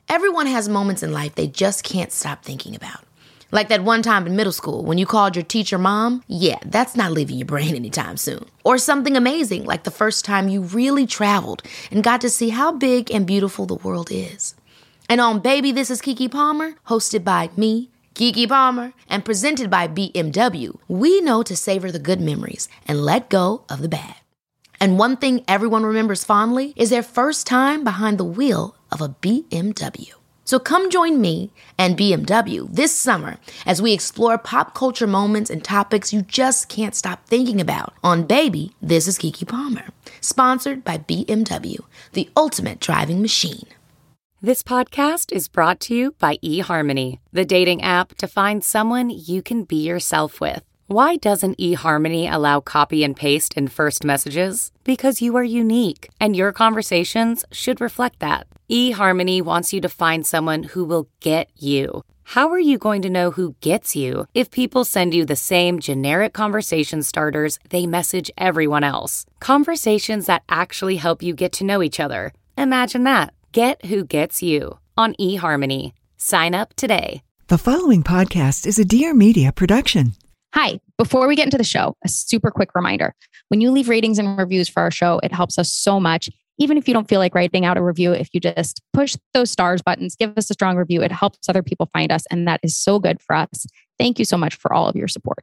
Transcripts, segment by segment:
Everyone has moments in life they just can't stop thinking about. Like that one time in middle school when you called your teacher mom. Yeah, that's not leaving your brain anytime soon. Or something amazing like the first time you really traveled and got to see how big and beautiful the world is. And on Baby, This is Keke Palmer, hosted by me, Keke Palmer, and presented by BMW, we know to savor the good memories and let go of the bad. And one thing everyone remembers fondly is their first time behind the wheel of a BMW. So come join me and BMW this summer as we explore pop culture moments and topics you just can't stop thinking about on Baby, This is Keke Palmer, sponsored by BMW, the ultimate driving machine. This podcast is brought to you by eHarmony, the dating app to find someone you can be yourself with. Why doesn't eHarmony allow copy and paste in first messages? Because you are unique, and your conversations should reflect that. eHarmony wants you to find someone who will get you. How are you going to know who gets you if people send you the same generic conversation starters they message everyone else? Conversations that actually help you get to know each other. Imagine that. Get who gets you on eHarmony. Sign up today. The following podcast is a Dear Media production. Hi, before we get into the show, a super quick reminder. When you leave ratings and reviews for our show, it helps us so much. Even if you don't feel like writing out a review, if you just push those stars buttons, give us a strong review, it helps other people find us. And that is so good for us. Thank you so much for all of your support.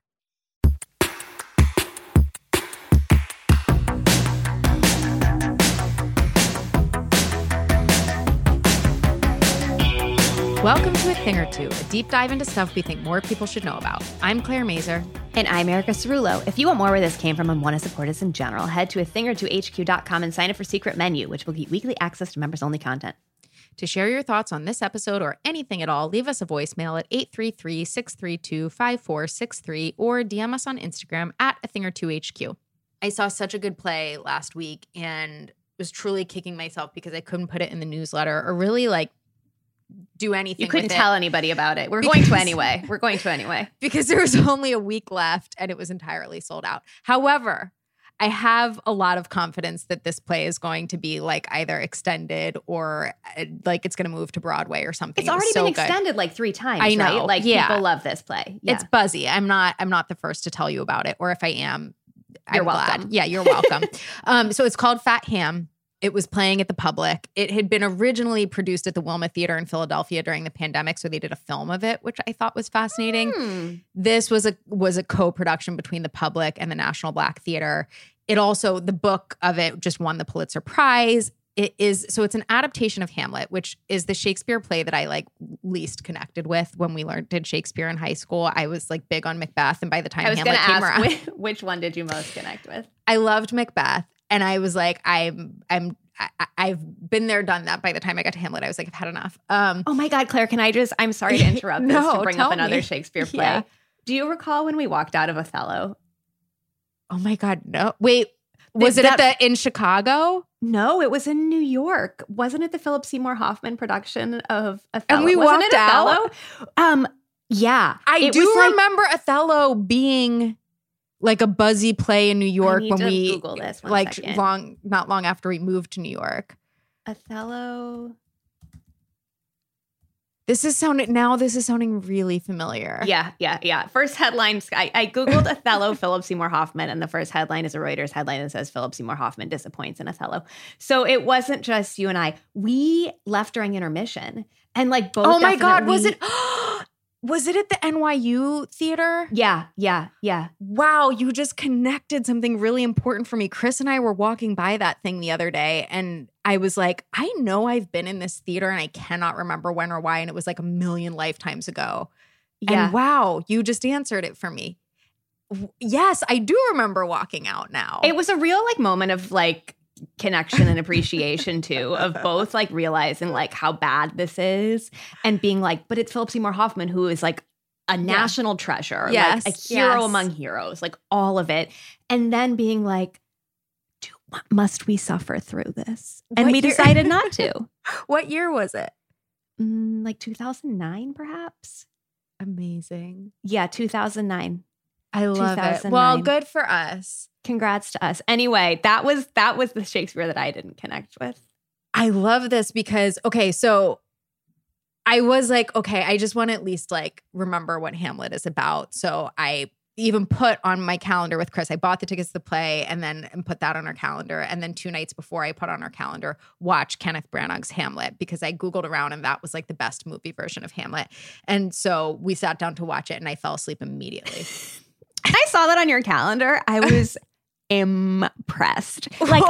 Welcome to A Thing or Two, a deep dive into stuff we think more people should know about. I'm Claire Mazer. And I'm Erica Cerullo. If you want more where this came from and want to support us in general, head to athingertwohq.com and sign up for Secret Menu, which will get weekly access to members-only content. To share your thoughts on this episode or anything at all, leave us a voicemail at 833-632-5463 or DM us on Instagram at athingertwohq. I saw such a good play last week and was truly kicking myself because I couldn't put it in the newsletter or really do anything. You couldn't with tell it. Anybody about it. We're going to anyway. Because there was only a week left and it was entirely sold out. However, I have a lot of confidence that this play is going to be either extended or it's going to move to Broadway or something. It's already been extended 3 times. I know. Right? People love this play. Yeah. It's buzzy. I'm not the first to tell you about it, or if I am, you're welcome. Glad. Yeah, you're welcome. So it's called Fat Ham. It was playing at the Public. It had been originally produced at the Wilma Theater in Philadelphia during the pandemic, so they did a film of it, which I thought was fascinating. This was a co-production between the Public and the National Black Theater. It also, the book of it just won the Pulitzer Prize. It's an adaptation of Hamlet, which is the Shakespeare play that I least connected with when we did Shakespeare in high school. I was big on Macbeth, and by the time Hamlet came around, which one did you most connect with? I loved Macbeth. And I was I've been there, done that. By the time I got to Hamlet, I was I've had enough. Oh my God, Claire, I'm sorry to interrupt this to bring up another Shakespeare play. Yeah. Do you recall when we walked out of Othello? Oh my God, no. Wait, was it in Chicago? No, it was in New York. Wasn't it the Philip Seymour Hoffman production of Othello? And we walked out? Yeah. I do remember Othello being a buzzy play in New York when we Google this not long after we moved to New York. Othello. This is sounding really familiar. Yeah. First headline, I Googled Othello, Philip Seymour Hoffman, and the first headline is a Reuters headline that says Philip Seymour Hoffman disappoints in Othello. So it wasn't just you and I. We left during intermission and both. Oh my God, was it? Was it at the NYU theater? Yeah. Wow, you just connected something really important for me. Chris and I were walking by that thing the other day, and I was I know I've been in this theater, and I cannot remember when or why, and it was a million lifetimes ago. Yeah. And wow, you just answered it for me. Yes, I do remember walking out now. It was a real moment of connection and appreciation too, of both realizing how bad this is and being but it's Philip Seymour Hoffman, who is a national treasure, yes, a hero among heroes, all of it. And then being must we suffer through this? And we decided not to. What year was it? 2009, perhaps. Amazing. Yeah, 2009. I love it. Well, good for us. Congrats to us. Anyway, that was the Shakespeare that I didn't connect with. I love this because, okay, so I was like, okay, I just want to at least like remember what Hamlet is about. So I even put on my calendar with Chris, I bought the tickets to the play and put that on our calendar. And then 2 nights before I put on our calendar, watch Kenneth Branagh's Hamlet, because I Googled around and that was like the best movie version of Hamlet. And so we sat down to watch it and I fell asleep immediately. I saw that on your calendar. I was impressed.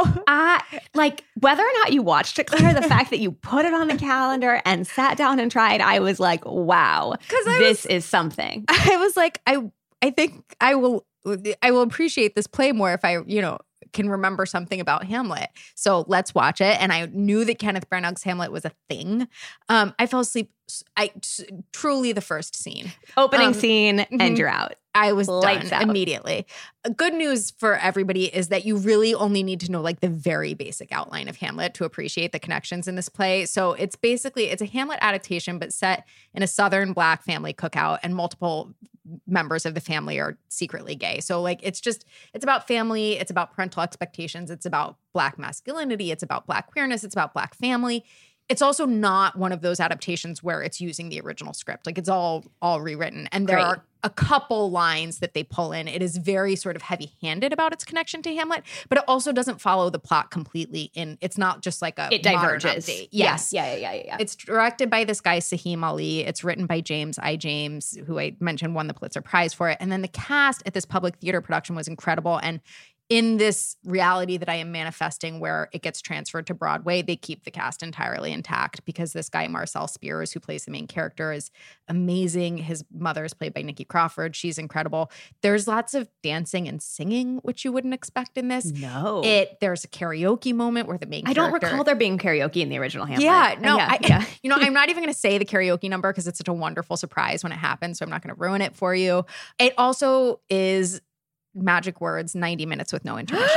Like whether or not you watched it, Claire, the fact that you put it on the calendar and sat down and tried, I was like, wow, this is something. I was like, I think I will appreciate this play more if I, can remember something about Hamlet. So let's watch it. And I knew that Kenneth Branagh's Hamlet was a thing. I fell asleep. Truly the first scene. Opening scene, and you're out. I was Lights done out. Immediately. Good news for everybody is that you really only need to know like the very basic outline of Hamlet to appreciate the connections in this play. So it's a Hamlet adaptation, but set in a Southern Black family cookout, and multiple members of the family are secretly gay. So like, it's about family. It's about parental expectations. It's about Black masculinity. It's about Black queerness. It's about Black family. It's also not one of those adaptations where it's using the original script. Like, it's all rewritten. And there are a couple lines that they pull in. It is very sort of heavy-handed about its connection to Hamlet, but it also doesn't follow the plot completely. It's not just like it diverges. Update. Yes. Yeah. It's directed by this guy, Sahim Ali. It's written by James I. James, who I mentioned won the Pulitzer Prize for it. And then the cast at this public theater production was incredible. And in this reality that I am manifesting where it gets transferred to Broadway, they keep the cast entirely intact, because this guy, Marcel Spears, who plays the main character, is amazing. His mother is played by Nikki Crawford. She's incredible. There's lots of dancing and singing, which you wouldn't expect in this. No. There's a karaoke moment where the main character— I don't recall there being karaoke in the original Hamlet. Yeah, no. Yeah. I'm not even going to say the karaoke number because it's such a wonderful surprise when it happens, so I'm not going to ruin it for you. It also is— magic words, 90 minutes with no intermission.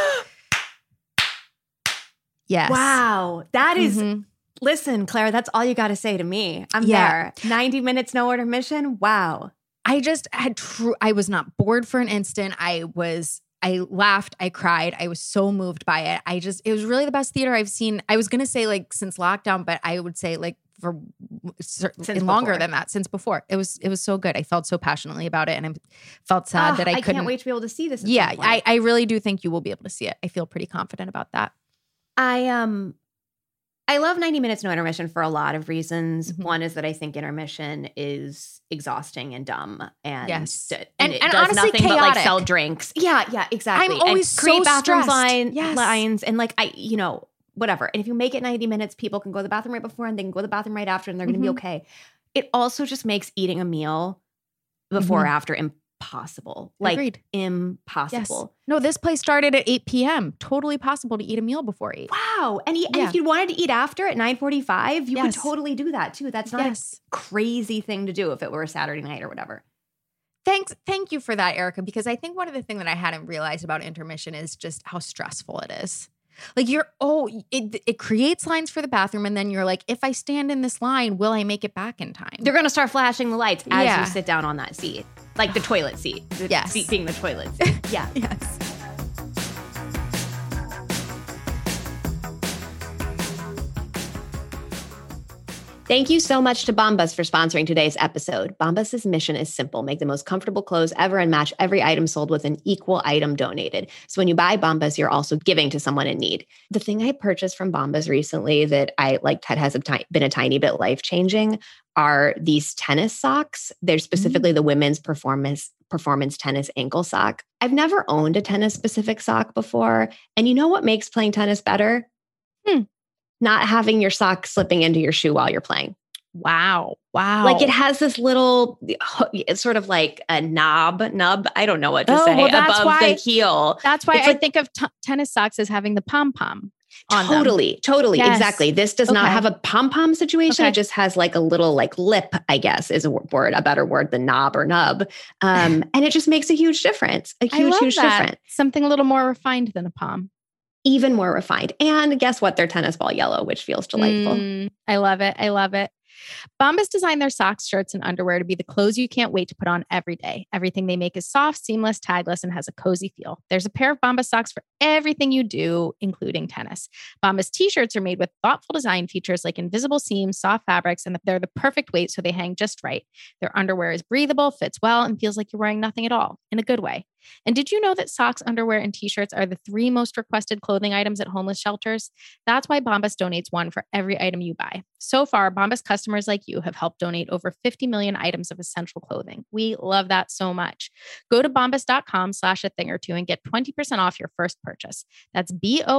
Yes. Wow. That is, listen, Claire, that's all you got to say to me. I'm there. 90 minutes, no intermission. Wow. I just had I was not bored for an instant. I laughed. I cried. I was so moved by it. It was really the best theater I've seen. I was going to say like since lockdown, but I would say like for longer than that, since before. It was so good. I felt so passionately about it, and I felt sad that I couldn't. I can't wait to be able to see this. Yeah, I really do think you will be able to see it. I feel pretty confident about that. I love 90 minutes no intermission for a lot of reasons. One is that I think intermission is exhausting and dumb, and and it does honestly nothing chaotic. but like sell drinks. Yeah, exactly. I'm always and create so bathroom stressed. lines, and like whatever. And if you make it 90 minutes, people can go to the bathroom right before and they can go to the bathroom right after, and they're going to be okay. It also just makes eating a meal before or after impossible. Like Agreed. Impossible. Yes. No, this place started at 8 p.m. Totally possible to eat a meal before 8. Wow. And if you wanted to eat after at 9:45, you could totally do that too. That's not a crazy thing to do if it were a Saturday night or whatever. Thank you for that, Erica, because I think one of the things that I hadn't realized about intermission is just how stressful it is. Like it creates lines for the bathroom, and then you're like, if I stand in this line, will I make it back in time? They're going to start flashing the lights as you sit down on that seat. Like the toilet seat. The seat being the toilet seat. Yeah. Yes. Thank you so much to Bombas for sponsoring today's episode. Bombas' mission is simple: make the most comfortable clothes ever and match every item sold with an equal item donated. So when you buy Bombas, you're also giving to someone in need. The thing I purchased from Bombas recently that I liked has been a tiny bit life-changing are these tennis socks. They're specifically the women's performance tennis ankle sock. I've never owned a tennis-specific sock before. And you know what makes playing tennis better? Not having your sock slipping into your shoe while you're playing. Wow. Like it has this little, it's sort of like a nub. I don't know what to say, above the heel. That's why I think of tennis socks as having the pom-pom on them. Totally. Yes. Exactly. This does not have a pom-pom situation. It just has like a little like lip, I guess is a better word than knob or nub. And it just makes a huge difference. A huge difference. Something a little more refined than a pom. Even more refined. And guess what? They're tennis ball yellow, which feels delightful. I love it. Bombas designed their socks, shirts, and underwear to be the clothes you can't wait to put on every day. Everything they make is soft, seamless, tagless, and has a cozy feel. There's a pair of Bombas socks for everything you do, including tennis. Bombas t-shirts are made with thoughtful design features like invisible seams, soft fabrics, and they're the perfect weight so they hang just right. Their underwear is breathable, fits well, and feels like you're wearing nothing at all, in a good way. And did you know that socks, underwear, and t-shirts are the 3 most requested clothing items at homeless shelters? That's why Bombas donates one for every item you buy. So far, Bombas customers like you have helped donate over 50 million items of essential clothing. We love that so much. Go to bombas.com/a-thing-or-two and get 20% off your first purchase. That's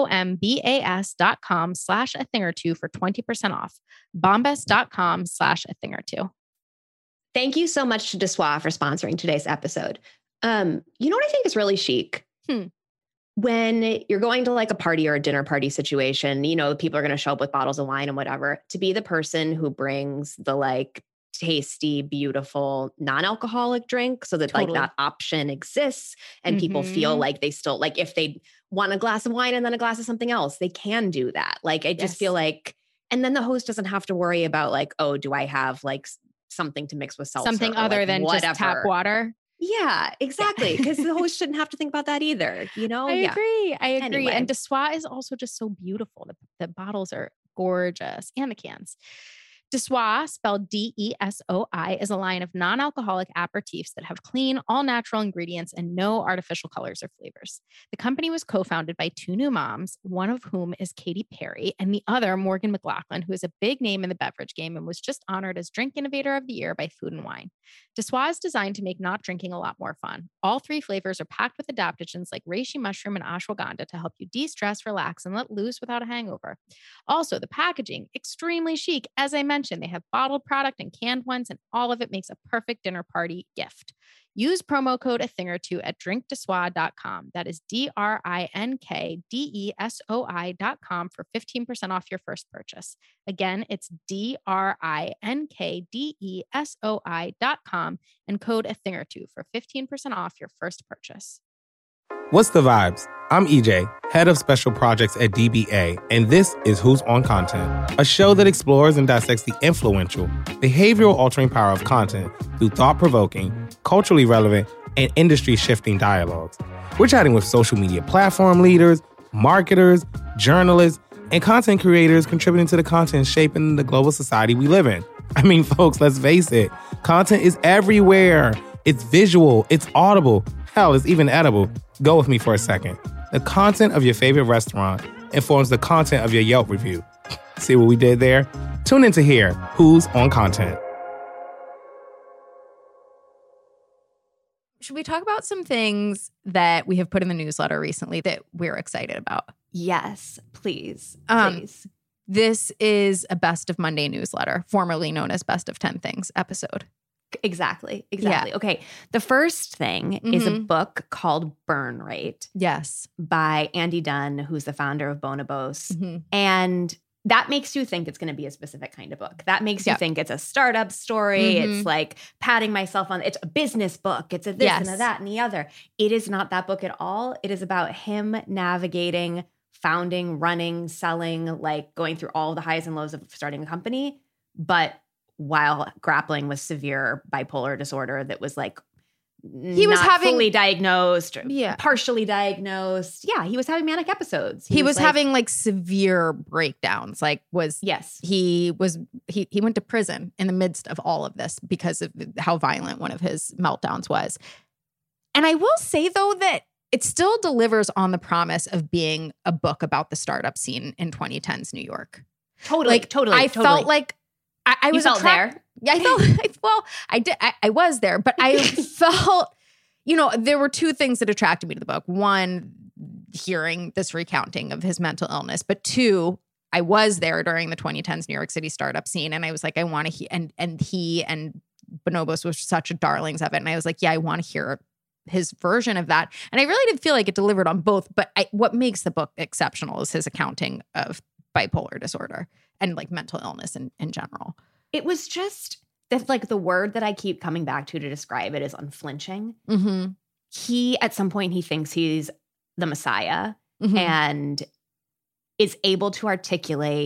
bombas.com/a-thing-or-two for 20% off. bombas.com/a-thing-or-two. Thank you so much to Dessoir for sponsoring today's episode. You know what I think is really chic? When you're going to like a party or a dinner party situation, you know, people are going to show up with bottles of wine and whatever, to be the person who brings the like tasty, beautiful, non-alcoholic drink so that like that option exists and people feel like they still, like if they want a glass of wine and then a glass of something else, they can do that. Like, I just feel like, and then the host doesn't have to worry about like, oh, do I have like something to mix with seltzer? Something other than just tap water. Yeah, exactly. Because the host shouldn't have to think about that either. You know? I agree. Anyway. And Dessoir is also just so beautiful. The bottles are gorgeous and the cans. Dessoir, spelled D-E-S-O-I, is a line of non-alcoholic aperitifs that have clean, all-natural ingredients and no artificial colors or flavors. The company was co-founded by 2 new moms, one of whom is Katy Perry, and the other, Morgan McLaughlin, who is a big name in the beverage game and was just honored as Drink Innovator of the Year by Food & Wine. Dessoir is designed to make not drinking a lot more fun. All 3 flavors are packed with adaptogens like reishi mushroom and ashwagandha to help you de-stress, relax, and let loose without a hangover. Also, the packaging, extremely chic. As I mentioned, they have bottled product and canned ones, and all of it makes a perfect dinner party gift. Use promo code A-thing-or-two at drinkdessoir.com. That is DRINKDESOI.com for 15% off your first purchase. Again, it's DRINKDESOI.com and code A-thing-or-two for 15% off your first purchase. What's the vibes? I'm EJ, head of special projects at DBA, and this is Who's on Content, a show that explores and dissects the influential, behavioral-altering power of content through thought-provoking, culturally relevant, and industry-shifting dialogues. We're chatting with social media platform leaders, marketers, journalists, and content creators contributing to the content shaping the global society we live in. I mean, folks, let's face it, content is everywhere. It's visual, it's audible, hell, it's even edible. Go with me for a second. The content of your favorite restaurant informs the content of your Yelp review. See what we did there? Tune in to hear Who's on Content. Should we talk about some things that we have put in the newsletter recently that we're excited about? Yes, please. This is a Best of Monday newsletter, formerly known as Best of 10 Things episode. Exactly. Yeah. Okay. The first thing is a book called Burn Rate. Yes. By Andy Dunn, who's the founder of Bonobos. And that makes you think it's going to be a specific kind of book. That makes you think it's a startup story. It's like patting myself on, it's a business book. It's a this and a that and the other. It is not that book at all. It is about him navigating, founding, running, selling, like going through all the highs and lows of starting a company, but while grappling with severe bipolar disorder that was like he was having fully diagnosed, partially diagnosed. Yeah, he was having manic episodes. He was like, having like severe breakdowns. Like he went to prison in the midst of all of this because of how violent one of his meltdowns was. And I will say though that it still delivers on the promise of being a book about the startup scene in 2010s New York. Totally. I felt like I was there. Yeah, I did. I was there, but I felt, there were 2 things that attracted me to the book. 1, hearing this recounting of his mental illness, but 2, I was there during the 2010s New York City startup scene, and I was like, I want to hear. And he and Bonobos were such darlings of it, and I was like, yeah, I want to hear his version of that. And I really did feel like it delivered on both. But what makes the book exceptional is his accounting of bipolar disorder and like mental illness in general. It was just that, like, the word that I keep coming back to describe it is unflinching. He, at some point, he thinks he's the Messiah and is able to articulate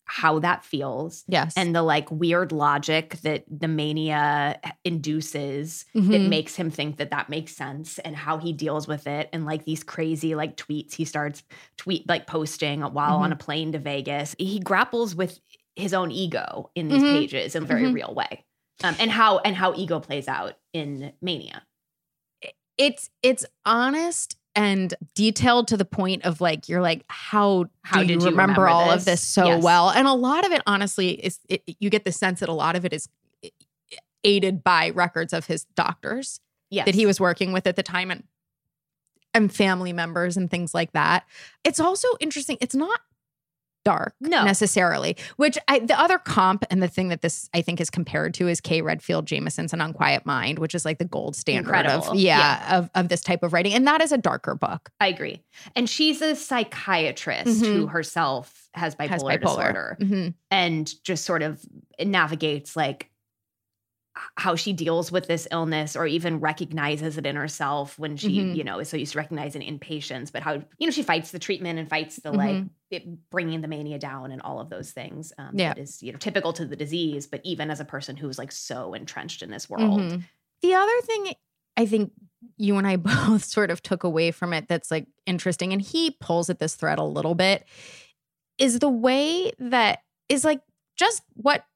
how that feels. Yes. And the like weird logic that the mania induces that Mhm. makes him think that that makes sense, and how he deals with it, and like these crazy like tweets he starts posting while on a plane to Vegas. He grapples with his own ego in these pages in a very real way. And how ego plays out in Mania. It's honest and detailed to the point of like, you're like, how do you remember all of this so Yes. well? And a lot of it, honestly, is you get the sense that a lot of it is aided by records of his doctors Yes. that he was working with at the time, and family members and things like that. It's also interesting. It's not dark necessarily, which the other comp and the thing that this I think is compared to is Kay Redfield Jamison's An Unquiet Mind, which is like the gold standard of this type of writing. And that is a darker book. I agree. And she's a psychiatrist who herself has bipolar disorder and just sort of navigates like how she deals with this illness, or even recognizes it in herself when she, is so used to recognizing impatience, but how, she fights the treatment and fights the like bringing the mania down and all of those things that is, typical to the disease, but even as a person who's like so entrenched in this world. The other thing I think you and I both sort of took away from it that's like interesting, and he pulls at this thread a little bit, is the way that is like just what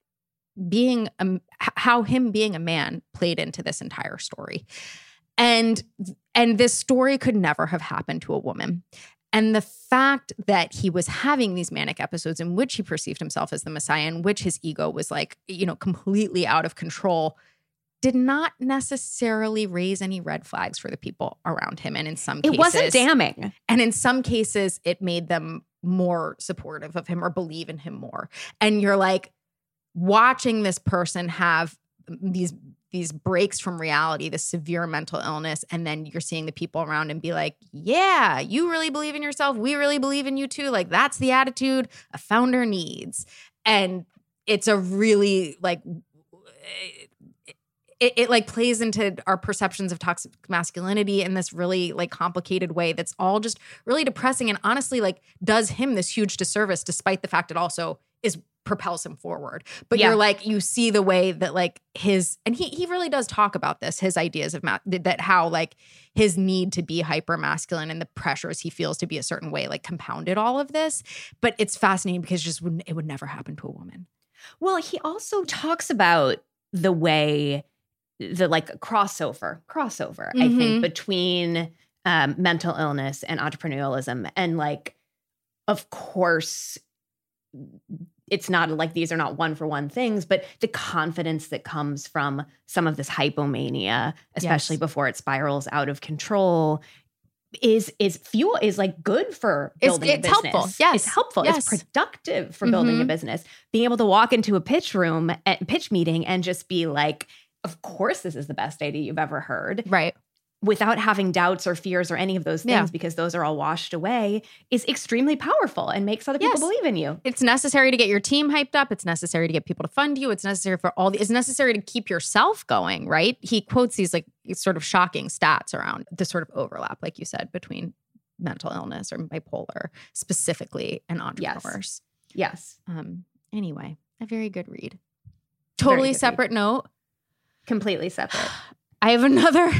how him being a man played into this entire story. And this story could never have happened to a woman. And the fact that he was having these manic episodes in which he perceived himself as the Messiah, in which his ego was like, completely out of control, did not necessarily raise any red flags for the people around him. And in some cases, it wasn't damning. And in some cases, it made them more supportive of him or believe in him more. And you're like, watching this person have these breaks from reality, this severe mental illness, and then you're seeing the people around and be like, yeah, you really believe in yourself. We really believe in you too. Like, that's the attitude a founder needs. And it's a really like, it like plays into our perceptions of toxic masculinity in this really like complicated way that's all just really depressing, and honestly like does him this huge disservice, despite the fact it also propels him forward. But you're like, you see the way that like and he really does talk about this, his ideas of that how like his need to be hyper masculine and the pressures he feels to be a certain way like compounded all of this. But it's fascinating because it would never happen to a woman. Well, he also talks about the way the like crossover, I think, between mental illness and entrepreneurialism. And like, of course, it's not like these are not one-for-one things, but the confidence that comes from some of this hypomania, especially before it spirals out of control, is like good for building a business. It's helpful. Yes. It's helpful. Yes. It's productive for building a business. Being able to walk into a pitch meeting and just be like, of course, this is the best idea you've ever heard. Right. Without having doubts or fears or any of those things, because those are all washed away, is extremely powerful and makes other people believe in you. It's necessary to get your team hyped up. It's necessary to get people to fund you. It's necessary for it's necessary to keep yourself going, right? He quotes these like sort of shocking stats around the sort of overlap, like you said, between mental illness or bipolar specifically and entrepreneurs. Yes. Anyway, a very good read. Totally separate note. Completely separate. I have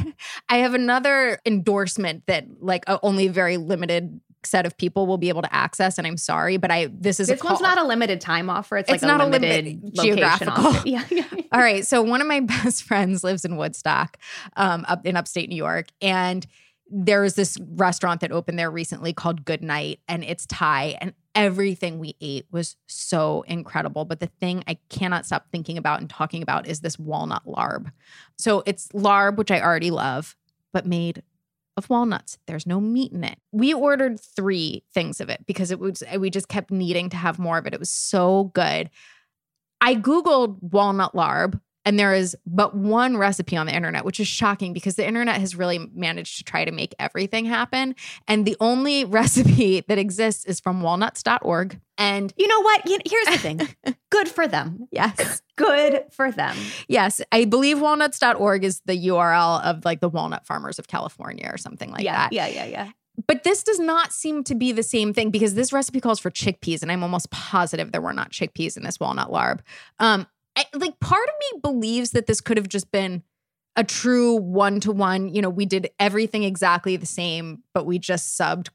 another endorsement that like only a very limited set of people will be able to access, and I'm sorry, but this one's not a limited time offer. It's like not a limited geographical offer. Yeah. All right. So one of my best friends lives in Woodstock, up in upstate New York, and there was this restaurant that opened there recently called Good Night, and it's Thai, and everything we ate was so incredible. But the thing I cannot stop thinking about and talking about is this walnut larb. So it's larb, which I already love, but made of walnuts. There's no meat in it. We ordered 3 things of it because we just kept needing to have more of it. It was so good. I Googled walnut larb, and there is but one recipe on the internet, which is shocking because the internet has really managed to try to make everything happen. And the only recipe that exists is from walnuts.org. And you know what? Here's the thing. Good for them. Yes. Good for them. Yes. I believe walnuts.org is the URL of like the walnut farmers of California or something like that. Yeah. But this does not seem to be the same thing because this recipe calls for chickpeas, and I'm almost positive there were not chickpeas in this walnut larb. Part of me believes that this could have just been a true one-to-one. We did everything exactly the same, but we just subbed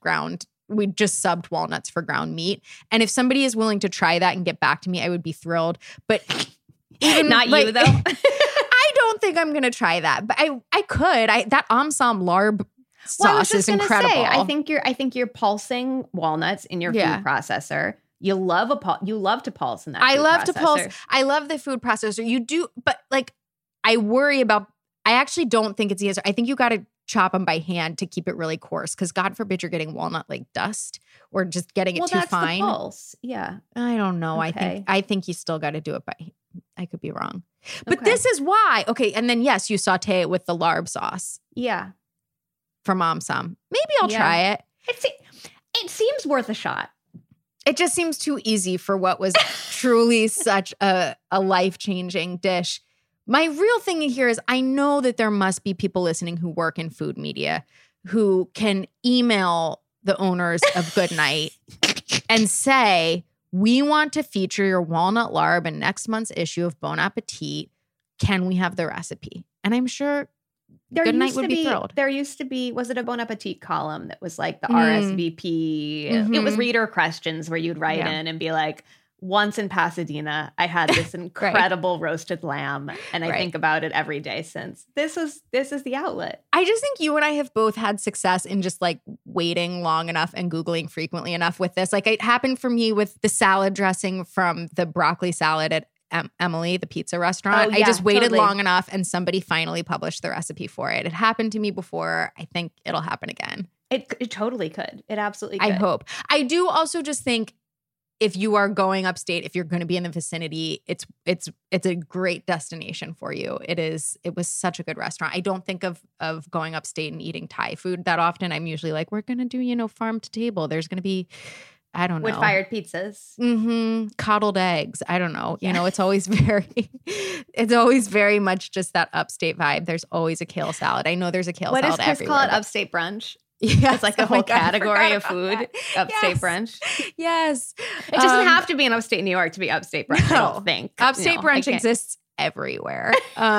walnuts for ground meat. And if somebody is willing to try that and get back to me, I would be thrilled. But even not you though. I don't think I'm going to try that, but I could. That Amsam larb sauce is incredible. I think you're pulsing walnuts in your food processor. You love to pulse in that. I love processor. to pulse. I love the food processor. You do, but I worry about. I actually don't think it's the answer. I think you got to chop them by hand to keep it really coarse, because God forbid you're getting walnut like dust or just getting it too fine. The pulse. Yeah, I don't know. Okay. I think you still got to do it by. I could be wrong, but this is why. Okay, and then yes, you saute it with the larb sauce. Yeah. From Amsam. Maybe I'll try it. It seems worth a shot. It just seems too easy for what was truly such a life-changing dish. My real thing here is I know that there must be people listening who work in food media who can email the owners of Goodnight and say, we want to feature your walnut larb in next month's issue of Bon Appetit. Can we have the recipe? And I'm sure Goodnight would be thrilled. There used to be, was it a Bon Appetit column that was like the RSVP? Mm-hmm. It was reader questions where you'd write in and be like, once in Pasadena, I had this incredible roasted lamb, and I think about it every day since. This is the outlet. I just think you and I have both had success in just like waiting long enough and Googling frequently enough with this. Like it happened for me with the salad dressing from the broccoli salad at Emily, the pizza restaurant. I just waited long enough and somebody finally published the recipe for it. It happened to me before. I think it'll happen again. It totally could. It absolutely could. I hope. I do also just think if you are going upstate, if you're going to be in the vicinity, it's a great destination for you. It was such a good restaurant. I don't think of going upstate and eating Thai food that often. I'm usually like, we're going to do, farm to table. There's going to be, I don't know. Wood-fired pizzas. Mm-hmm. Coddled eggs. I don't know. Yeah. It's always very much just that upstate vibe. There's always a kale salad. I know there's a kale salad everywhere. What does Chris call it? Upstate brunch? Yes, it's like a whole category of food. Upstate brunch. Yes. It doesn't have to be in upstate New York to be upstate brunch, I don't think. Upstate brunch exists everywhere,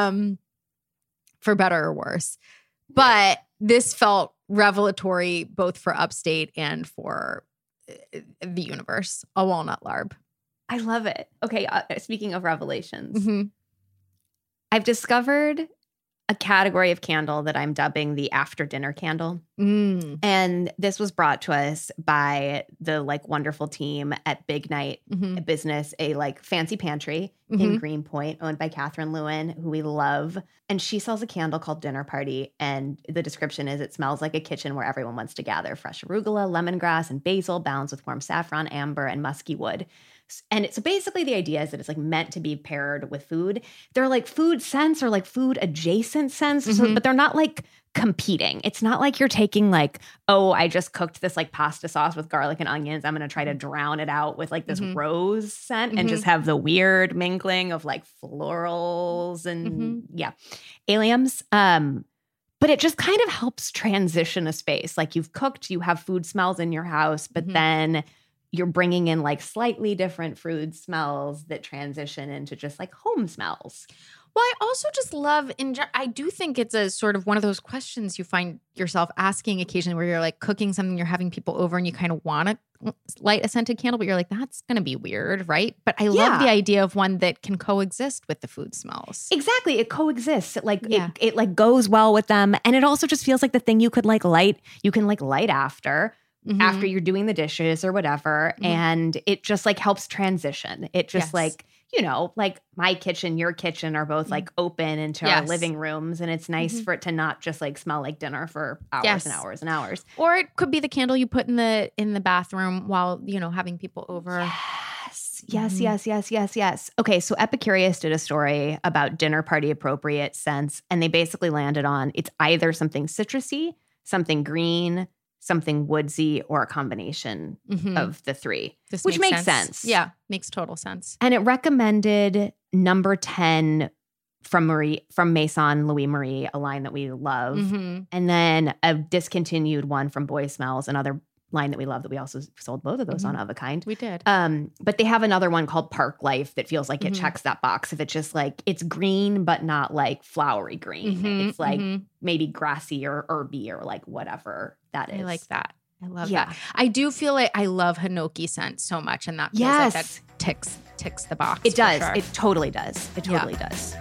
for better or worse. But this felt revelatory both for upstate and for the universe. A walnut larb. I love it. Okay, speaking of revelations, I've discovered a category of candle that I'm dubbing the after dinner candle. And this was brought to us by the wonderful team at Big Night Business, a fancy pantry in Greenpoint owned by Catherine Lewin, who we love. And she sells a candle called Dinner Party. And the description is it smells like a kitchen where everyone wants to gather. Fresh arugula, lemongrass, and basil balanced with warm saffron, amber, and musky wood. And so basically the idea is that it's meant to be paired with food. They're food scents or food adjacent scents, but they're not competing. It's not like you're taking I just cooked this pasta sauce with garlic and onions. I'm going to try to drown it out with this rose scent and just have the weird mingling of florals and alliums. But it just kind of helps transition a space. You've cooked, you have food smells in your house, but then you're bringing in slightly different food smells that transition into just home smells. Well, I also just love, I do think it's a sort of one of those questions you find yourself asking occasionally where you're cooking something, you're having people over and you kind of want to light a scented candle, but you're that's going to be weird, right? But I love the idea of one that can coexist with the food smells. Exactly. It coexists. It goes well with them. And it also just feels like the thing you could light, you can light after you're doing the dishes or whatever. And it just helps transition. It just my kitchen, your kitchen are both open into our living rooms. And it's nice for it to not just smell like dinner for hours and hours and hours. Or it could be the candle you put in the bathroom while, having people over. Yes. Okay, so Epicurious did a story about dinner party appropriate scents. And they basically landed on it's either something citrusy, something green, something woodsy, or a combination of the three, which makes sense. Yeah, makes total sense. And it recommended number 10 from Maison Louis Marie, a line that we love. Mm-hmm. And then a discontinued one from Boy Smells, another line that we love that we also sold both of those on Of a Kind. We did. But they have another one called Park Life that feels like it Mm-hmm. checks that box. If it's just like, it's green, but not like flowery green. Mhm, It's like mhm. maybe grassy or herby or like whatever that is. I like that. I love Yeah. that. I do feel like I love Hinoki scent so much, and that feels like that ticks the box. It for does. sure. It totally does. It Yeah. totally does.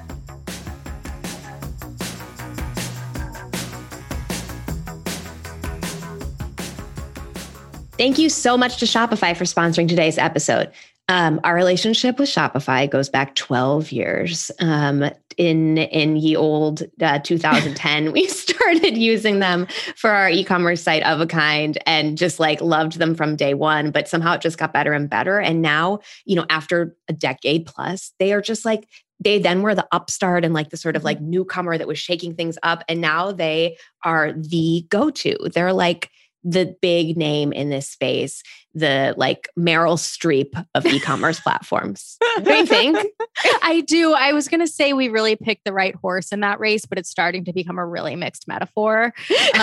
Thank you so much to Shopify for sponsoring today's episode. Our relationship with Shopify goes back 12 years. In ye old 2010, we started using them for our e-commerce site Of a Kind and just like loved them from day one, but somehow it just got better and better. And now, after a decade plus, they are just like, they then were the upstart and like the sort of like newcomer that was shaking things up. And now they are the go-to. They're like the big name in this space, the like Meryl Streep of e-commerce platforms. What do you think? I do. I was going to say we really picked the right horse in that race, but it's starting to become a really mixed metaphor.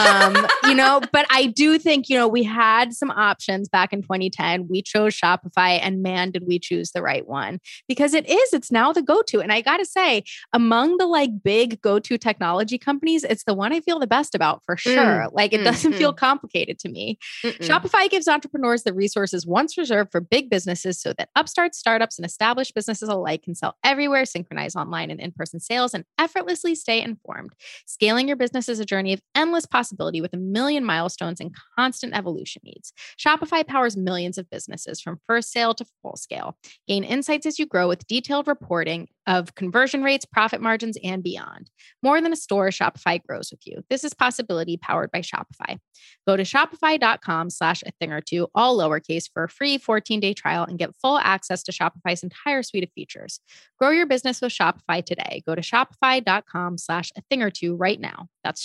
But I do think, we had some options back in 2010. We chose Shopify, and man, did we choose the right one, because it's now the go-to. And I got to say, among the like big go-to technology companies, it's the one I feel the best about for sure. It doesn't feel complicated to me. Shopify gives entrepreneurs the resources once reserved for big businesses so that upstarts, startups, and established businesses alike can sell everywhere, synchronize online and in-person sales, and effortlessly stay informed. Scaling your business is a journey of endless possibility with a million milestones and constant evolution needs. Shopify powers millions of businesses from first sale to full scale. Gain insights as you grow with detailed reporting of conversion rates, profit margins, and beyond. More than a store, Shopify grows with you. This is possibility powered by Shopify. Go to shopify.com/athingertwo, all lowercase, for a free 14-day trial and get full access to Shopify's entire suite of features. Grow your business with Shopify today. Go to shopify.com/athingertwo right now. That's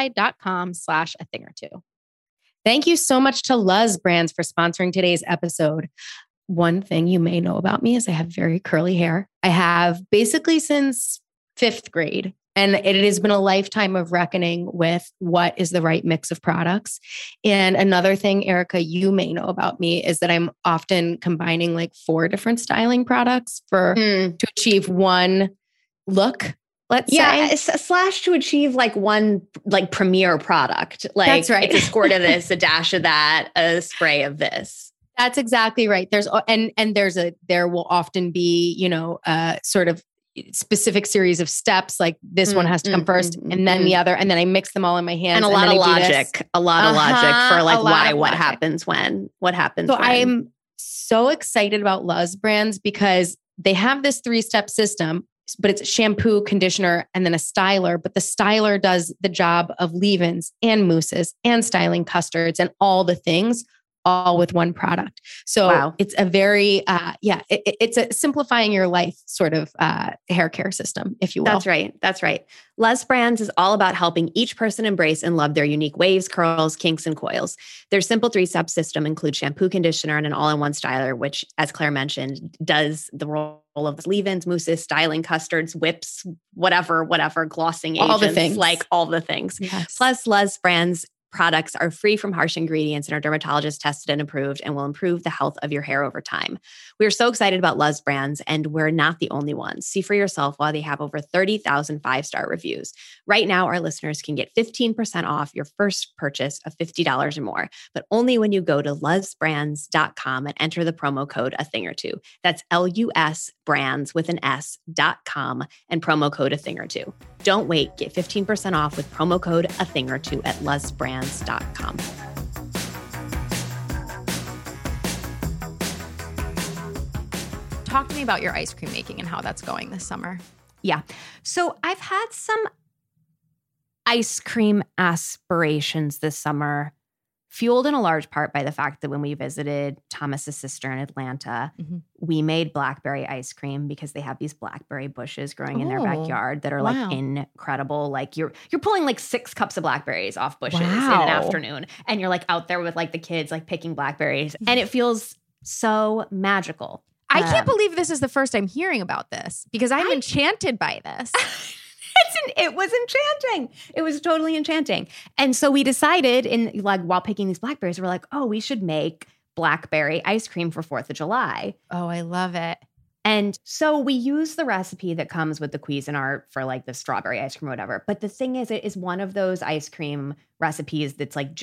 shopify.com/athingertwo. Thank you so much to Luz Brands for sponsoring today's episode. One thing you may know about me is I have very curly hair. I have basically since 5th grade. And it has been a lifetime of reckoning with what is the right mix of products. And another thing, Erica, you may know about me is that I'm often combining like 4 different styling products to achieve one look. Let's say. Slash to achieve like one like premier product. Like That's right. It's a squirt of this, a dash of that, a spray of this. That's exactly right. There will often be, a sort of specific series of steps. Like this one has to come first and then the other. And then I mix them all in my hands. And a lot of logic for like why, what happens when, what happens So when. I'm so excited about Luz Brands because they have this 3-step system, but it's shampoo, conditioner, and then a styler. But the styler does the job of leave-ins and mousses and styling custards and all the things, all with one product. So It's a very, it's a simplifying your life sort of hair care system, if you will. That's right. Luz Brands is all about helping each person embrace and love their unique waves, curls, kinks, and coils. Their simple 3-step system includes shampoo, conditioner, and an all-in-one styler, which, as Claire mentioned, does the role of leave-ins, mousses, styling custards, whips, whatever, glossing agents. All the things. Like all the things. Yes. Plus, Luz Brands products are free from harsh ingredients and are dermatologist tested and approved and will improve the health of your hair over time. We are so excited about Luz Brands, and we're not the only ones. See for yourself why they have over 30,000 5-star reviews. Right now, our listeners can get 15% off your first purchase of $50 or more, but only when you go to luzbrands.com and enter the promo code A Thing or Two. That's LUS brands with an S.com and promo code A Thing or Two. Don't wait. Get 15% off with promo code A Thing or Two at luzbrands.com. Talk to me about your ice cream making and how that's going this summer. Yeah. So I've had some ice cream aspirations this summer, fueled in a large part by the fact that when we visited Thomas's sister in Atlanta, we made blackberry ice cream because they have these blackberry bushes growing in their backyard that are like incredible. Like you're pulling like 6 cups of blackberries off bushes in an afternoon, and you're like out there with like the kids like picking blackberries, and it feels so magical. I can't believe this is the first I'm hearing about this because I'm enchanted by this. It was enchanting. It was totally enchanting. And so we decided while picking these blackberries, we're like, oh, we should make blackberry ice cream for 4th of July. Oh, I love it. And so we use the recipe that comes with the Cuisinart for like the strawberry ice cream or whatever. But the thing is, it is one of those ice cream recipes that's like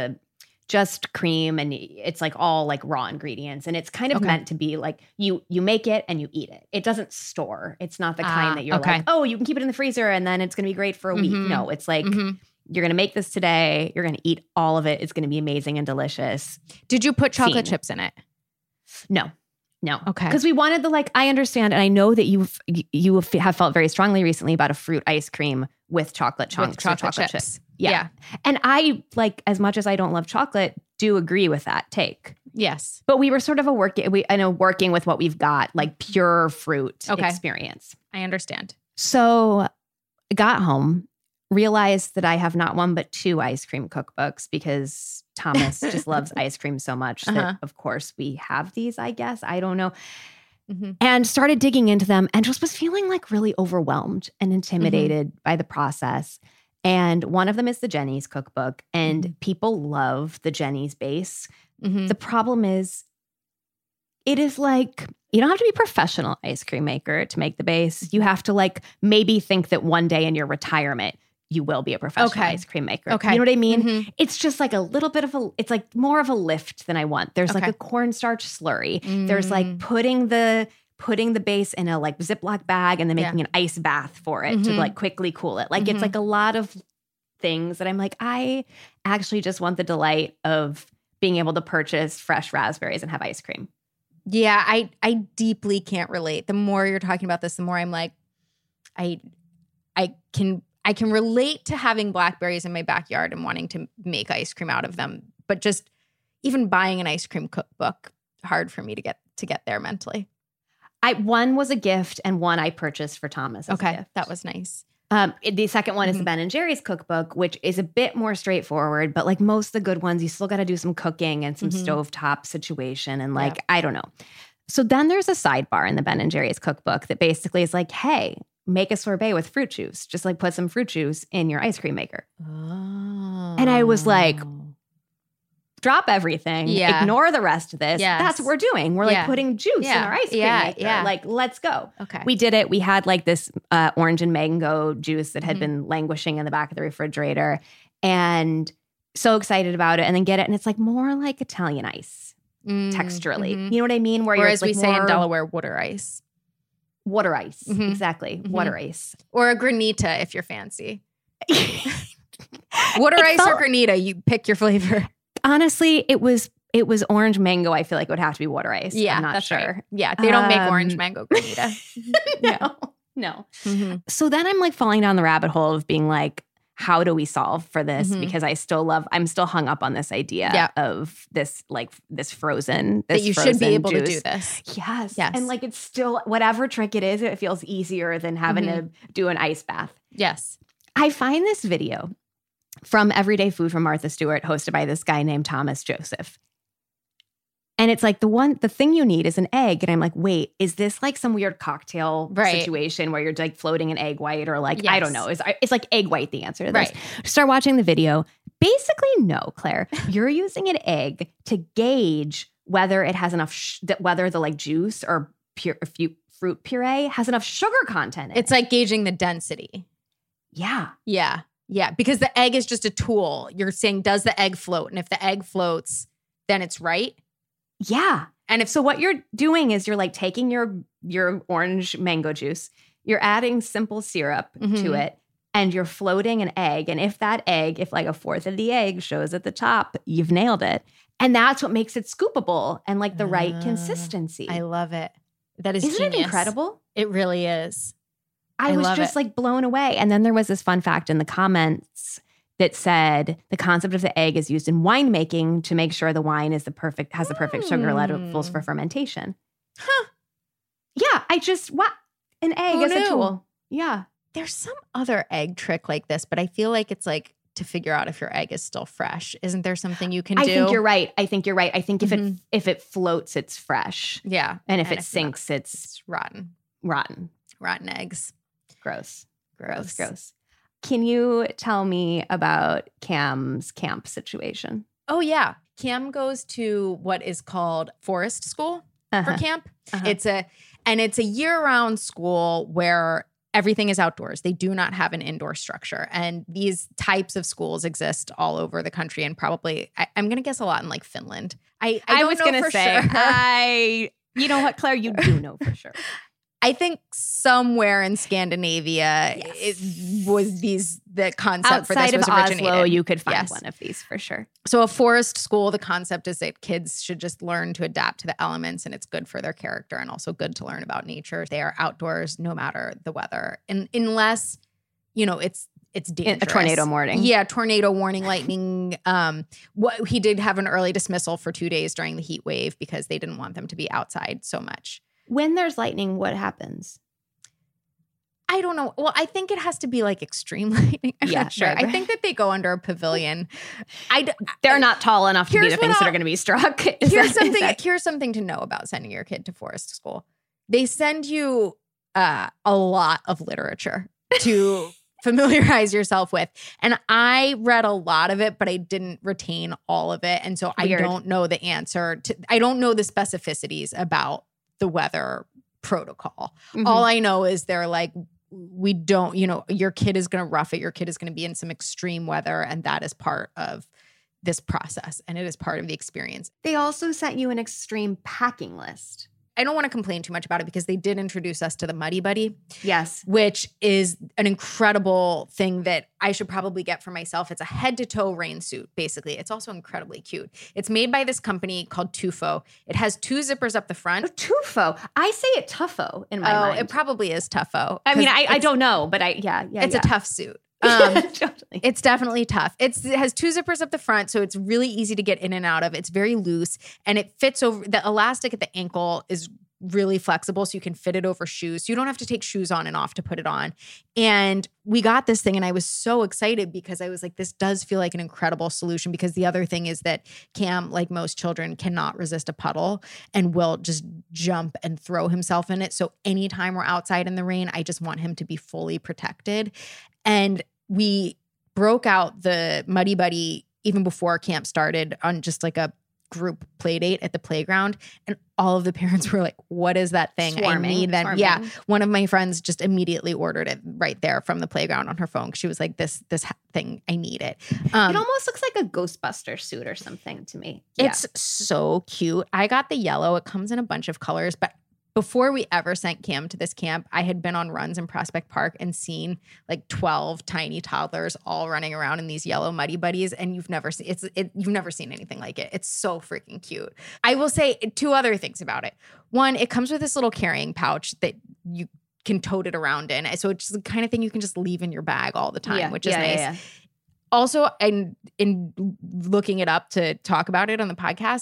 just cream and it's like all like raw ingredients. And it's kind of meant to be like you make it and you eat it. It doesn't store. It's not the kind that you're like, oh, you can keep it in the freezer and then it's going to be great for a week. No, it's like you're going to make this today. You're going to eat all of it. It's going to be amazing and delicious. Did you put chocolate chips in it? No. Okay. Because we wanted I understand, and I know that you have felt very strongly recently about a fruit ice cream with chocolate chunks or chocolate chips. Yeah. And I, like, as much as I don't love chocolate, do agree with that take. Yes. But we were sort of working with what we've got, like pure fruit experience. I understand. So I got home, realized that I have not one but 2 ice cream cookbooks because Thomas just loves ice cream so much that, of course, we have these, I guess. I don't know. And started digging into them and just was feeling like really overwhelmed and intimidated by the process. And one of them is the Jenny's cookbook. And people love the Jenny's base. The problem is, it is like, you don't have to be a professional ice cream maker to make the base. You have to like maybe think that one day in your retirement, you will be a professional ice cream maker. Okay. You know what I mean? It's just like a little bit of it's like more of a lift than I want. There's like a cornstarch slurry. There's like putting the base in a like Ziploc bag and then making an ice bath for it to like quickly cool it. Like it's like a lot of things that I'm like, I actually just want the delight of being able to purchase fresh raspberries and have ice cream. Yeah, I deeply can't relate. The more you're talking about this, the more I'm like, I can relate to having blackberries in my backyard and wanting to make ice cream out of them. But just even buying an ice cream cookbook, hard for me to get there mentally. One was a gift and one I purchased for Thomas as a gift. That was nice. The second one is the Ben & Jerry's cookbook, which is a bit more straightforward, but like most of the good ones, you still got to do some cooking and some stovetop situation and like, I don't know. So then there's a sidebar in the Ben & Jerry's cookbook that basically is like, hey, make a sorbet with fruit juice. Just like put some fruit juice in your ice cream maker. Oh. And I was like, drop everything. Yeah. Ignore the rest of this. Yes. That's what we're doing. We're like putting juice in our ice cream maker. Yeah. Like, let's go. Okay. We did it. We had like this orange and mango juice that had been languishing in the back of the refrigerator. And so excited about it. And then get it. And it's like more like Italian ice texturally. You know what I mean? Or as like we say in Delaware, water ice. Water ice. Exactly. Water ice. Or a granita if you're fancy. Water ice or granita, you pick your flavor. Honestly, it was orange mango. I feel like it would have to be water ice. Yeah, I'm not that's sure. Right. Yeah, they don't make orange mango granita. No. So then I'm like falling down the rabbit hole of being like, how do we solve for this? Because I'm still hung up on this idea of this frozen. That you should be able juice. to do this. Yes. And like, it's still, whatever trick it is, it feels easier than having to do an ice bath. Yes. I find this video from Everyday Food from Martha Stewart, hosted by this guy named Thomas Joseph. And it's like the thing you need is an egg. And I'm like, wait, is this like some weird cocktail situation where you're like floating an egg white or like, I don't know. It's like egg white the answer to this. Start watching the video. Basically, no, Claire, you're using an egg to gauge whether it has enough, whether the like juice or fruit puree has enough sugar content in it. It's like gauging the density. Yeah. Yeah. Yeah. Because the egg is just a tool. You're saying, does the egg float? And if the egg floats, then it's right. Yeah. And so what you're doing is you're like taking your orange mango juice, you're adding simple syrup to it, and you're floating an egg. And if like a fourth of the egg shows at the top, you've nailed it. And that's what makes it scoopable and like the right consistency. I love it. That is Isn't genius. it incredible? It really is. I was just like blown away. And then there was this fun fact in the comments that said the concept of the egg is used in winemaking to make sure the wine has the perfect sugar levels for fermentation. Huh. Yeah, an egg Who as knew? a tool. Yeah. There's some other egg trick like this, but I feel like it's like to figure out if your egg is still fresh? Isn't there something you can do? I think you're right. I think if it floats, it's fresh. Yeah. And if it sinks, it's rotten. Rotten eggs. Gross. Can you tell me about Cam's camp situation? Oh, yeah. Cam goes to what is called Forest School for camp. It's a year-round school where everything is outdoors. They do not have an indoor structure. And these types of schools exist all over the country and probably, I'm going to guess a lot in like Finland. I was going to say, sure. You know what, Claire? You do know for sure. I think somewhere in Scandinavia, it was the concept for this was originated. Oslo, you could find one of these for sure. So a forest school, the concept is that kids should just learn to adapt to the elements, and it's good for their character and also good to learn about nature. They are outdoors no matter the weather, and unless it's dangerous. A tornado warning. Yeah, tornado warning, lightning. He did have an early dismissal for 2 days during the heat wave because they didn't want them to be outside so much. When there's lightning, what happens? I don't know. Well, I think it has to be like extreme lightning. I'm not sure. Right. I think that they go under a pavilion. They're not tall enough to be the things that are going to be struck. Here's something to know about sending your kid to forest school. They send you a lot of literature to familiarize yourself with. And I read a lot of it, but I didn't retain all of it. And so Weird. I don't know the answer I don't know the specificities about the weather protocol. All I know is they're like, we don't, your kid is going to rough it. Your kid is going to be in some extreme weather. And that is part of this process. And it is part of the experience. They also sent you an extreme packing list. I don't want to complain too much about it because they did introduce us to the Muddy Buddy. Yes. Which is an incredible thing that I should probably get for myself. It's a head-to-toe rain suit, basically. It's also incredibly cute. It's made by this company called Tufo. It has 2 zippers up the front. Oh, Tufo. I say it Tuffo in my mind. It probably is Tuffo. I mean, I don't know, but it's a tough suit. Totally. It's definitely tough. It has 2 zippers up the front, so it's really easy to get in and out of. It's very loose, and it fits over. The elastic at the ankle is really flexible, so you can fit it over shoes. So you don't have to take shoes on and off to put it on. And we got this thing, and I was so excited because I was like, this does feel like an incredible solution, because the other thing is that Cam, like most children, cannot resist a puddle and will just jump and throw himself in it. So anytime we're outside in the rain, I just want him to be fully protected. And we broke out the Muddy Buddy even before camp started on just like a group play date at the playground. And all of the parents were like, what is that thing? Swarming, I need that. swarming. Yeah. One of my friends just immediately ordered it right there from the playground on her phone. She was like, this thing, I need it. It almost looks like a Ghostbuster suit or something to me. It's so cute. I got the yellow. It comes in a bunch of colors, but before we ever sent Cam to this camp, I had been on runs in Prospect Park and seen like 12 tiny toddlers all running around in these yellow Muddy Buddies, and you've never seen anything like it. It's so freaking cute. I will say 2 other things about it. One, it comes with this little carrying pouch that you can tote it around in. So it's just the kind of thing you can just leave in your bag all the time, which is nice. Yeah. Also, in looking it up to talk about it on the podcast,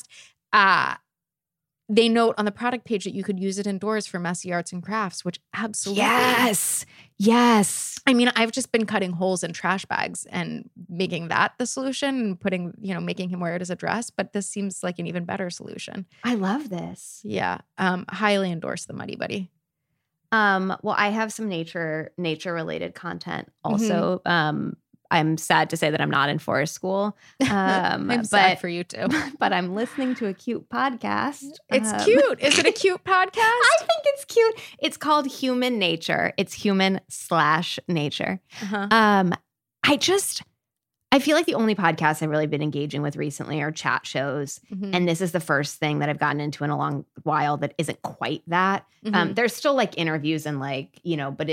they note on the product page that you could use it indoors for messy arts and crafts, which absolutely. Yes. I mean, I've just been cutting holes in trash bags and making that the solution and making him wear it as a dress. But this seems like an even better solution. I love this. Yeah. Highly endorse the Muddy Buddy. Well, I have some nature related content also. I'm sad to say that I'm not in forest school. I'm sad for you too. But I'm listening to a cute podcast. It's cute. Is it a cute podcast? I think it's cute. It's called Human Nature. It's human/nature. I feel like the only podcasts I've really been engaging with recently are chat shows. And this is the first thing that I've gotten into in a long while that isn't quite that. There's still like interviews and like, but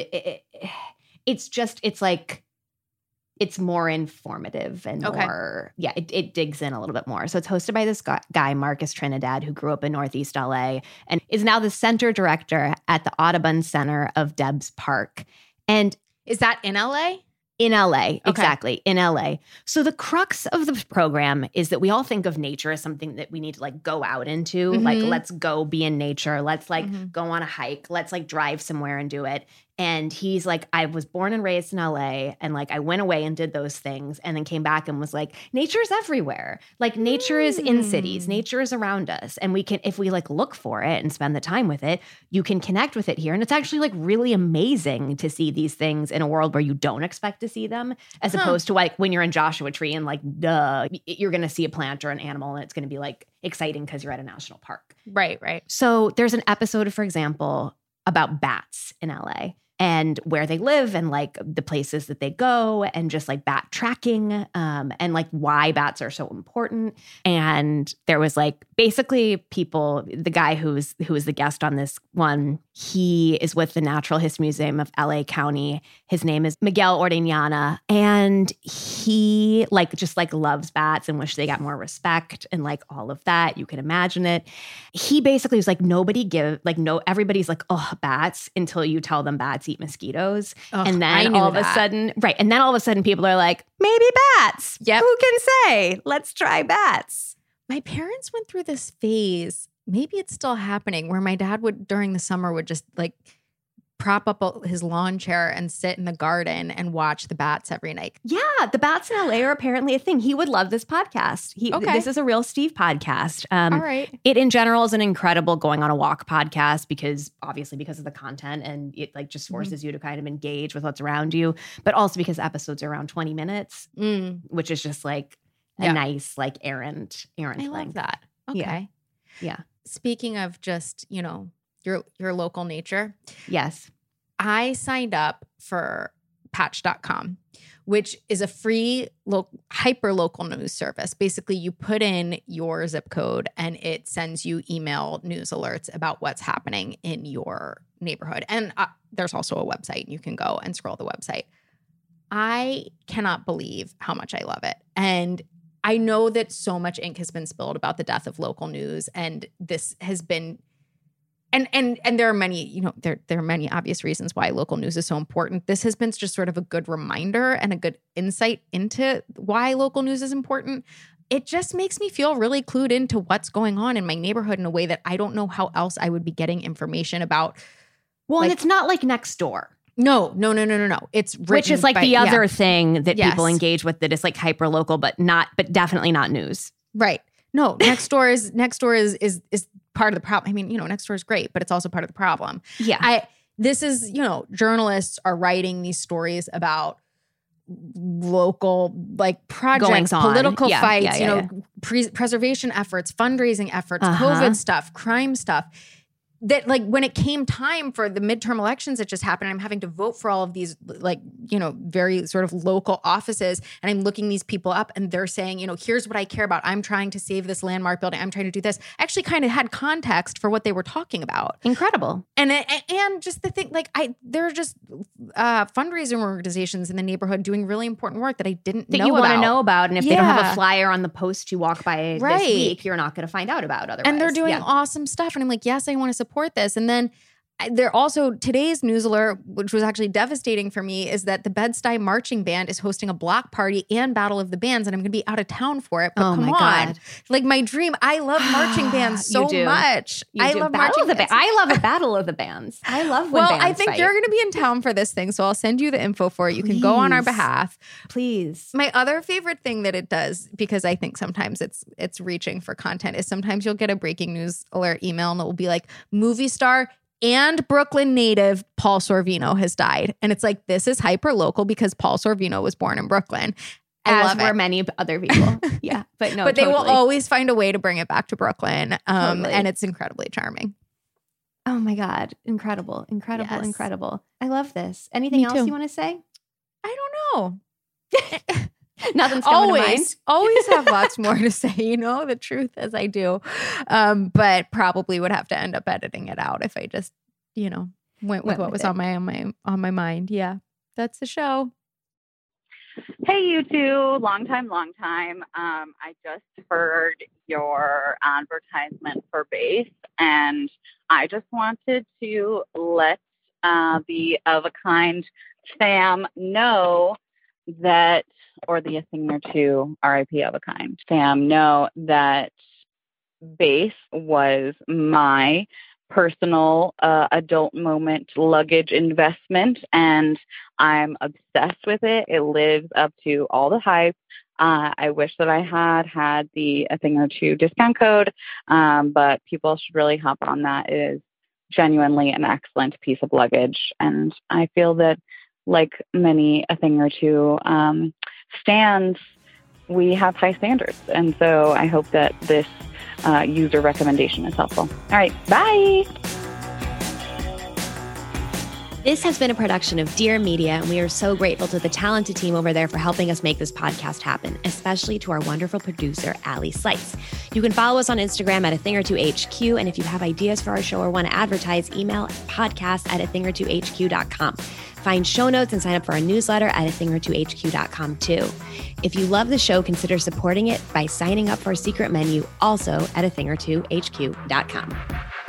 it's more informative and more, it digs in a little bit more. So it's hosted by this guy, Marcus Trinidad, who grew up in Northeast LA and is now the center director at the Audubon Center of Debs Park. And is that in LA? In LA, exactly, in LA. So the crux of the program is that we all think of nature as something that we need to like go out into. Like, let's go be in nature. Let's like go on a hike. Let's like drive somewhere and do it. And he's like, I was born and raised in LA, and like I went away and did those things and then came back and was like, nature's everywhere. Like nature is in cities, nature is around us. And we can, if we like look for it and spend the time with it, you can connect with it here. And it's actually like really amazing to see these things in a world where you don't expect to see them, as opposed to like when you're in Joshua Tree and like, duh, you're going to see a plant or an animal and it's going to be like exciting because you're at a national park. Right, right. So there's an episode, for example, about bats in LA and where they live and like the places that they go and just like bat tracking and like why bats are so important. And there was like basically people, the guy who was the guest on this one, he is with the Natural History Museum of LA County. His name is Miguel Ordeñana. And he like just like loves bats and wish they got more respect and like all of that. You can imagine it. He basically was like, everybody's like, oh, bats, until you tell them bats eat mosquitoes. Ugh, and then all of a sudden people are like, maybe bats. Yep. Who can say? Let's try bats. My parents went through this phase, maybe it's still happening, where my dad would, during the summer, would just like prop up his lawn chair and sit in the garden and watch the bats every night. Yeah, the bats in LA are apparently a thing. He would love this podcast. This is a real Steve podcast. All right. It in general is an incredible going on a walk podcast because of the content, and it like just forces you to kind of engage with what's around you, but also because episodes are around 20 minutes, which is just like a nice like errand I length. love that. Okay. Yeah. Speaking of just, your local nature. Yes. I signed up for patch.com, which is a free hyper local news service. Basically, you put in your zip code and it sends you email news alerts about what's happening in your neighborhood. And there's also a website. You can go and scroll the website. I cannot believe how much I love it. And I know that so much ink has been spilled about the death of local news, and this has been and there are many, there are many obvious reasons why local news is so important. This has been just sort of a good reminder and a good insight into why local news is important. It just makes me feel really clued into what's going on in my neighborhood in a way that I don't know how else I would be getting information about. Well, and it's not like Nextdoor. No. It's written, which is like the other thing that people engage with that is like hyper local, but definitely not news. Right. No, Nextdoor is part of the problem. I mean, Nextdoor is great, but it's also part of the problem. Yeah. This is, journalists are writing these stories about local like projects, political fights, preservation efforts, fundraising efforts, COVID stuff, crime stuff. That like when it came time for the midterm elections that just happened, I'm having to vote for all of these like, very sort of local offices. And I'm looking these people up and they're saying, here's what I care about. I'm trying to save this landmark building. I'm trying to do this. I actually kind of had context for what they were talking about. Incredible. And just the thing, like there are just fundraising organizations in the neighborhood doing really important work that I didn't know about. That you want to know about. And if they don't have a flyer on the post you walk by this week, you're not going to find out about otherwise. And they're doing awesome stuff. And I'm like, yes, I want to support this. And then they're also, today's news alert, which was actually devastating for me, is that the Bed-Stuy Marching Band is hosting a block party and Battle of the Bands, and I'm going to be out of town for it. But come on. God. Like my dream, I love marching bands so much. I love marching bands. I love a Battle of the Bands. I love when bands I think fight. You're going to be in town for this thing, so I'll send you the info for it. You can go on our behalf. Please. My other favorite thing that it does, because I think sometimes it's reaching for content, is sometimes you'll get a breaking news alert email and it will be like, movie star and Brooklyn native Paul Sorvino has died. And it's like, this is hyper local because Paul Sorvino was born in Brooklyn. As were many other people. Yeah. But no, but they will always find a way to bring it back to Brooklyn. And it's incredibly charming. Oh my God. Incredible. Incredible. I love this. Anything else you want to say? I don't know. Nothing's coming to mind. Always have lots more to say, the truth as I do. But probably would have to end up editing it out if I just, went with what was on my mind. Yeah. That's the show. Hey, you two. Long time. I just heard your advertisement for Base, and I just wanted to let the Of a Kind fam know that, or the A Thing or Two, RIP Of a Kind fam, know that Base was my personal adult moment luggage investment, and I'm obsessed with it. It lives up to all the hype. I wish that I had the A Thing or Two discount code, but people should really hop on that. It is genuinely an excellent piece of luggage, and I feel that, like many A Thing or Two stands, we have high standards, and so I hope that this user recommendation is helpful. All right, bye. This has been a production of Dear Media, and we are so grateful to the talented team over there for helping us make this podcast happen, especially to our wonderful producer, Allie Slice. You can follow us on Instagram at A Thing or Two HQ, and if you have ideas for our show or want to advertise, email podcast@athingertwohq.com. Find show notes and sign up for our newsletter at athingertwohq.com too. If you love the show, consider supporting it by signing up for our secret menu, also at athingertwohq.com.